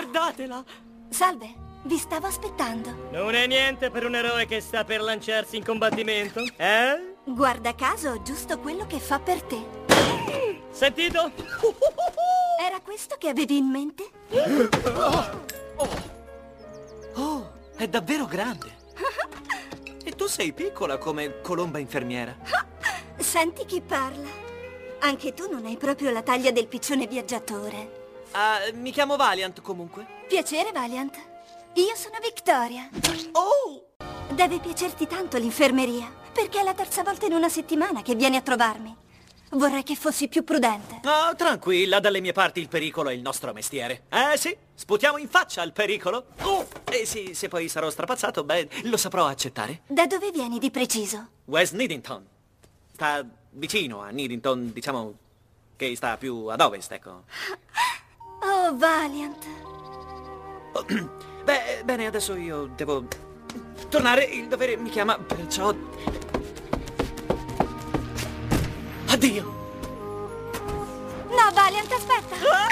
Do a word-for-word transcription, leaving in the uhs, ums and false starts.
Guardatela! Salve, vi stavo aspettando. Non è niente per un eroe che sta per lanciarsi in combattimento, eh? Guarda caso, ho giusto quello che fa per te. Sentito? Era questo che avevi in mente? Oh, oh, è davvero grande. E tu sei piccola come colomba infermiera. Senti chi parla. Anche tu non hai proprio la taglia del piccione viaggiatore. Ah, mi chiamo Valiant comunque. Piacere, Valiant. Io sono Victoria. Oh! Deve piacerti tanto l'infermeria, perché è la terza volta in una settimana che vieni a trovarmi. Vorrei che fossi più prudente. Oh, tranquilla, dalle mie parti il pericolo è il nostro mestiere. Eh sì, sputiamo in faccia al pericolo. Oh, e sì, se poi sarò strapazzato, beh, lo saprò accettare. Da dove vieni di preciso? West Needington. Sta vicino a Needington, diciamo che sta più ad ovest, ecco. Oh, Valiant. Oh, beh, bene, adesso io devo tornare, il dovere mi chiama, perciò... Addio! No, Valiant, aspetta! Ah!